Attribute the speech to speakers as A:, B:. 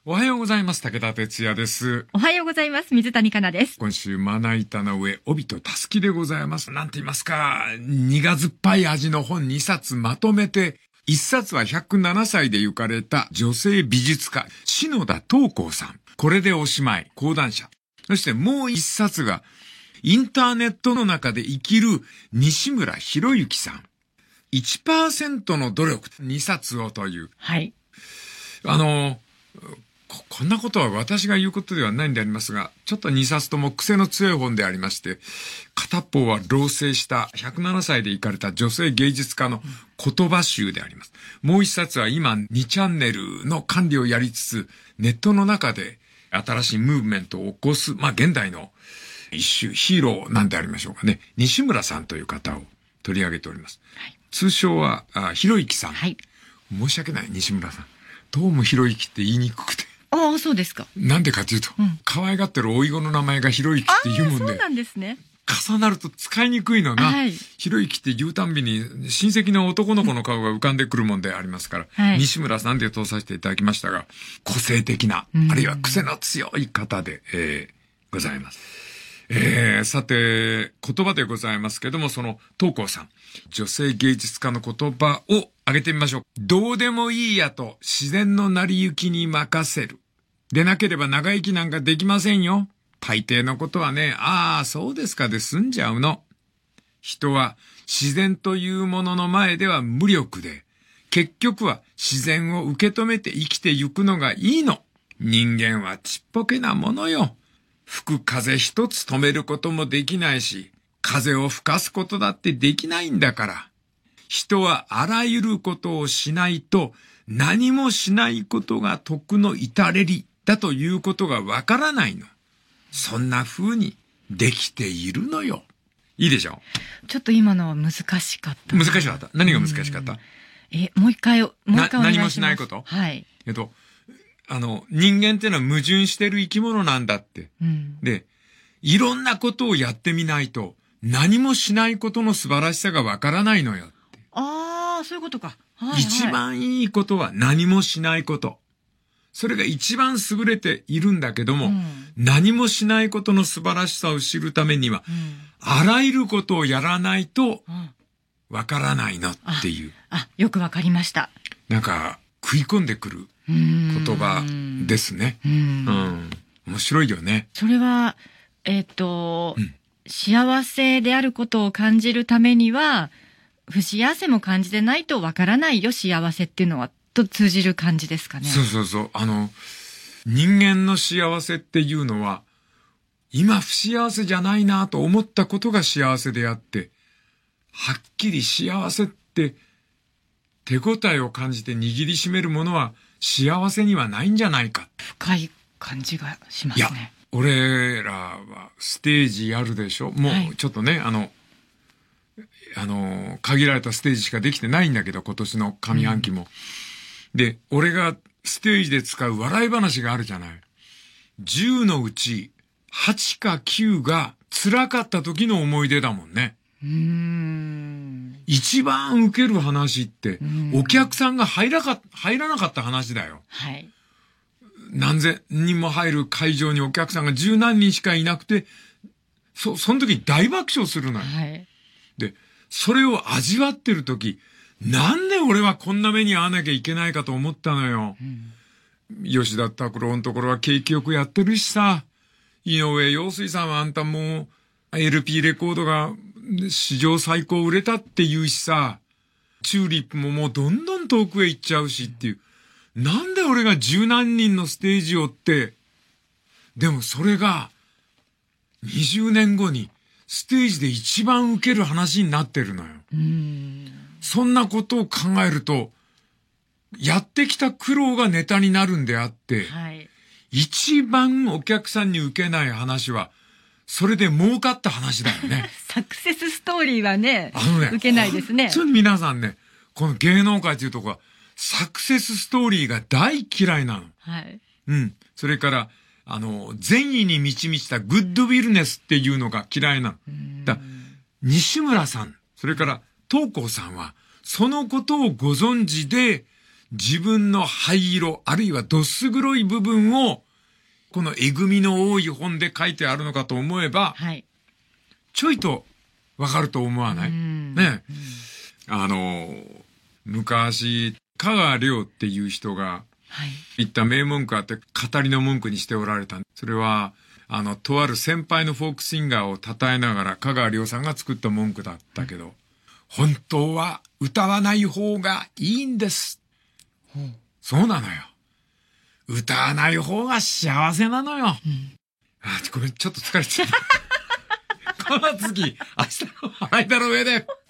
A: おはようございます。武田哲也です。
B: おはようございます。水谷香奈です。
A: 今週、まな板の上、帯とたすきでございます。なんて言いますか、苦酸っぱい味の本2冊まとめて、1冊は107歳で行かれた女性美術家、篠田桃紅さん。これでおしまい、講談社。そしてもう1冊が、インターネットの中で生きる西村博之さん。1% の努力、2冊をという。
B: はい。
A: こんなことは私が言うことではないんでありますが、ちょっと2冊とも癖の強い本でありまして、片方は老成した107歳で行かれた女性芸術家の言葉集であります。もう1冊は今2チャンネルの管理をやりつつ、ネットの中で新しいムーブメントを起こす、現代の一種ヒーローなんでありましょうかね。西村さんという方を取り上げております。はい、通称は博之さん。はい。申し訳ない、西村さん。どうも博之って言いにくくて。
B: ああ、そうですか。
A: なんでかというと、可愛がってる甥子の名前が博之って言うもんで。
B: そうなんですね。
A: 重なると使いにくいのが、博之って言うたんびに親戚の男の子の顔が浮かんでくるもんでありますから、西村さんで通させていただきましたが、個性的な、あるいは癖の強い方で、ございます。さて、言葉でございますけども、その、桃紅さん。女性芸術家の言葉を挙げてみましょう。どうでもいいやと自然の成り行きに任せる。でなければ長生きなんかできませんよ。大抵のことはね、ああ、そうですかで済んじゃうの。人は自然というものの前では無力で、結局は自然を受け止めて生きてゆくのがいいの。人間はちっぽけなものよ。吹く風一つ止めることもできないし、風を吹かすことだってできないんだから。人はあらゆることをしないと何もしないことが徳の至れりだということがわからないの。そんな風にできているのよ。いいでしょ？
B: ちょっと今のは難しかった。
A: 難しかった。何が難しかった？
B: もう一回お願いします。
A: 何もしないこと？
B: はい。
A: 人間ってのは矛盾してる生き物なんだって。で、いろんなことをやってみないと、何もしないことの素晴らしさがわからないのよって。
B: ああ、そういうことか。
A: 一番いいことは何もしないこと。それが一番優れているんだけども、何もしないことの素晴らしさを知るためには、あらゆることをやらないと、わからないのっていう。
B: よくわかりました。
A: なんか、食い込んでくる言葉ですね。面白いよね。
B: それは、幸せであることを感じるためには、不幸せも感じてないとわからないよ、幸せっていうのは、と通じる感じですかね。
A: そう。人間の幸せっていうのは、今不幸せじゃないなと思ったことが幸せであって、はっきり幸せって手応えを感じて握りしめるものは幸せにはないんじゃないか。
B: 深い感じがしますね。
A: いや、俺らはステージやるでしょ。もうちょっとね、限られたステージしかできてないんだけど、今年の上半期も。で、俺がステージで使う笑い話があるじゃない。10のうち8か9が辛かった時の思い出だもんね。一番受ける話って、お客さんが入らなかった話だよ。
B: はい。
A: 何千人も入る会場にお客さんが十何人しかいなくて、その時に大爆笑するのよ。
B: はい。
A: で、それを味わってる時、なんで俺はこんな目に遭わなきゃいけないかと思ったのよ。吉田拓郎のところは景気よくやってるしさ、井上陽水さんはあんたもう LP レコードが史上最高売れたって言うしさ、チューリップももうどんどん遠くへ行っちゃうしっていう。なんで俺が十何人のステージをって、でもそれが20年後にステージで一番受ける話になってるのよ。そんなことを考えると、やってきた苦労がネタになるんであって、一番お客さんに受けない話は、それで儲かった話だよね。
B: サクセスストーリーはね、受けないですね。
A: 本当に皆さんね、この芸能界というところは、サクセスストーリーが大嫌いなの。
B: はい。
A: それから、善意に満ち満ちたグッドウィルネスっていうのが嫌いなの。西村さん、それから東光さんは、そのことをご存知で、 自分の灰色、あるいはどす黒い部分を、このえぐみの多い本で書いてあるのかと思えば、
B: はい、
A: ちょいとわかると思わない？ね。昔、香川亮っていう人が、言った名文句あって、語りの文句にしておられた。それは、とある先輩のフォークシンガーを称えながら、香川亮さんが作った文句だったけど、本当は歌わない方がいいんです。そうなのよ。歌わない方が幸せなのよ。ごめん、ちょっと疲れちゃった。この次、明日の笑いだろ上で。